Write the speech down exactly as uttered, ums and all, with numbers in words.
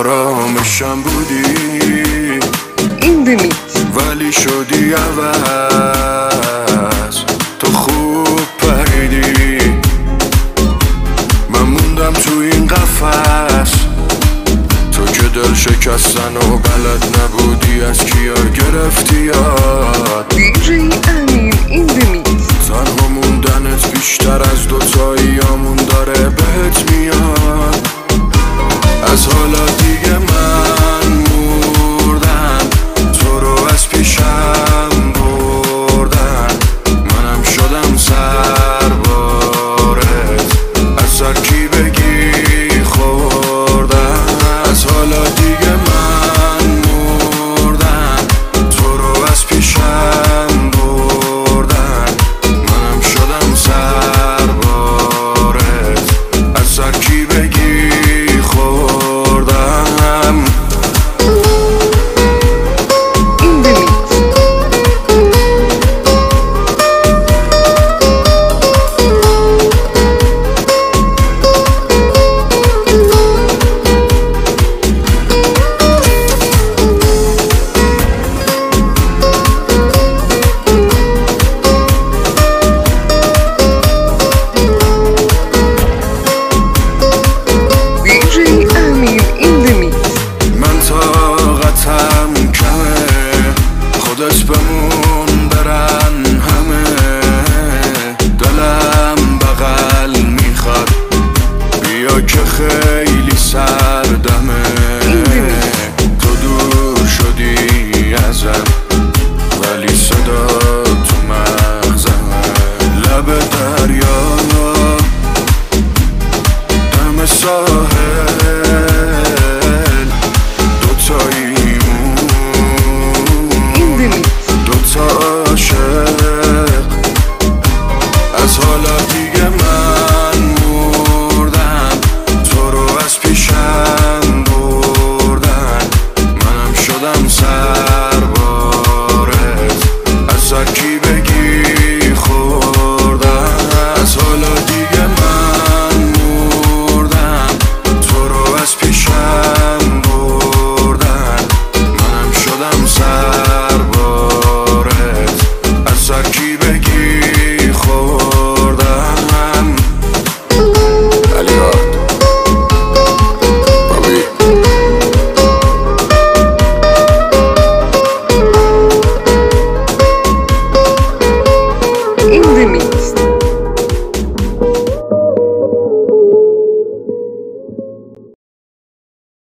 آرامشم بودی این دمیت ولی شدی عوض. تو خوب پریدی من موندم تو این قفس. تو که دل شکستن و بلد نبودی از کیا گرفتی یاد. دیجی امین این دمیت تنها موندنت بیشتر از دوتاییامون داره بهت میاد. از حالات